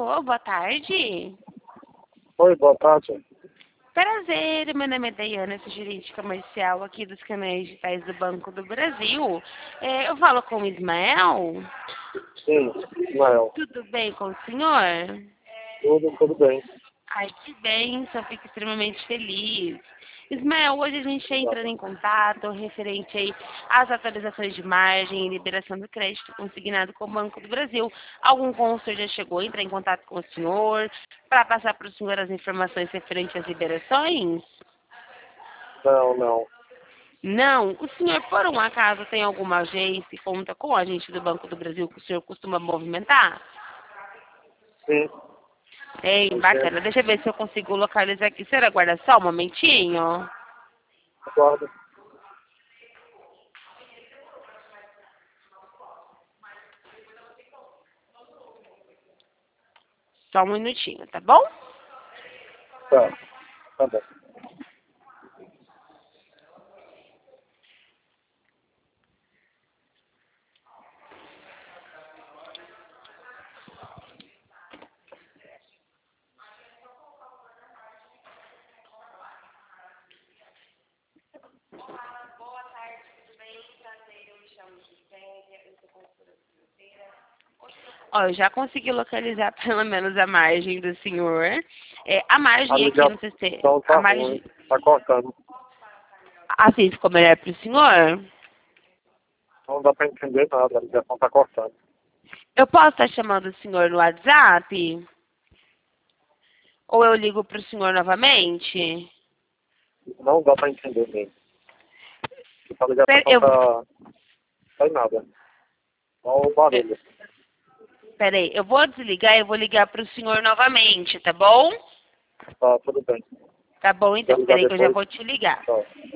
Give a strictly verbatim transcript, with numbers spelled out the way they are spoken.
Alô, boa tarde. Oi, boa tarde. Prazer, meu nome é Daiana, sou gerente comercial aqui dos canais digitais do Banco do Brasil. É, eu falo com o Ismael. Sim, Ismael. Tudo bem com o senhor? Tudo, tudo bem. Ai, que bem, só fico extremamente feliz. Ismael, hoje a gente está entrando em contato referente aí às atualizações de margem e liberação do crédito consignado com o Banco do Brasil. Algum consultor já chegou a entrar em contato com o senhor para passar para o senhor as informações referentes às liberações? Não, não. Não. O senhor, por um acaso, tem alguma agência e conta com a agente do Banco do Brasil que o senhor costuma movimentar? Sim, Ei, entendo. bacana. Deixa eu ver se eu consigo localizar aqui. Senhora, aguarda só um momentinho. Aguardo. Só um minutinho, tá bom? Tá, tá bom. Ó, eu já consegui localizar pelo menos a margem do senhor. É, a A margem aqui no sistema. ligação A tá ruim, margem. tá cortando. Assim ficou melhor pro senhor? Não dá pra entender nada, a ligação tá cortando. Eu posso estar chamando o senhor no WhatsApp? Ou eu ligo pro senhor novamente? Não dá pra entender mesmo. A Pera, ligação eu, tá... Tá em nada. Só o barulho. peraí, eu vou desligar e eu vou ligar pro senhor novamente, tá bom? Tá, tudo bem. Tá bom Quer então, ligar peraí que eu já depois? vou te ligar. Tchau.